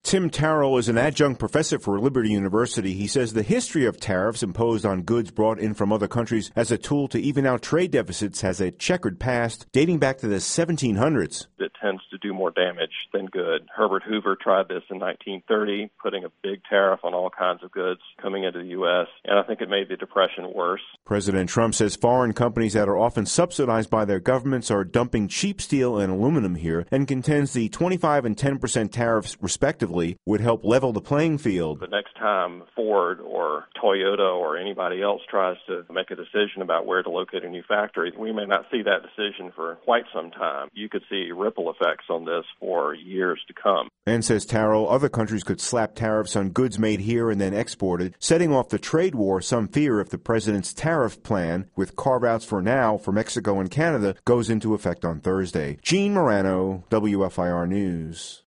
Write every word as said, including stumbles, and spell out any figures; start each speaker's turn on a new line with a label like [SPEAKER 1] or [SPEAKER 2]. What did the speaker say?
[SPEAKER 1] Tim Terrell is an adjunct professor for Liberty University. He says the history of tariffs imposed on goods brought in from other countries as a tool to even out trade deficits has a checkered past dating back to the seventeen hundreds.
[SPEAKER 2] It tends to do more damage than good. Herbert Hoover tried this in nineteen thirty, putting a big tariff on all kinds of goods coming into the U S, and I think it made the Depression worse.
[SPEAKER 1] President Trump says foreign companies that are often subsidized by their governments are dumping cheap steel and aluminum here, and contends the twenty-five and ten percent tariffs, respectively, would help level the playing field.
[SPEAKER 2] The next time Ford or Toyota or anybody else tries to make a decision about where to locate a new factory, we may not see that decision for quite some time. You could see ripple effects on this for years to come.
[SPEAKER 1] And says Terrell, other countries could slap tariffs on goods made here and then exported, setting off the trade war some fear if the president's tariff plan, with carve-outs for now for Mexico and Canada, goes into effect on Thursday. Gene Marrano, W F I R News.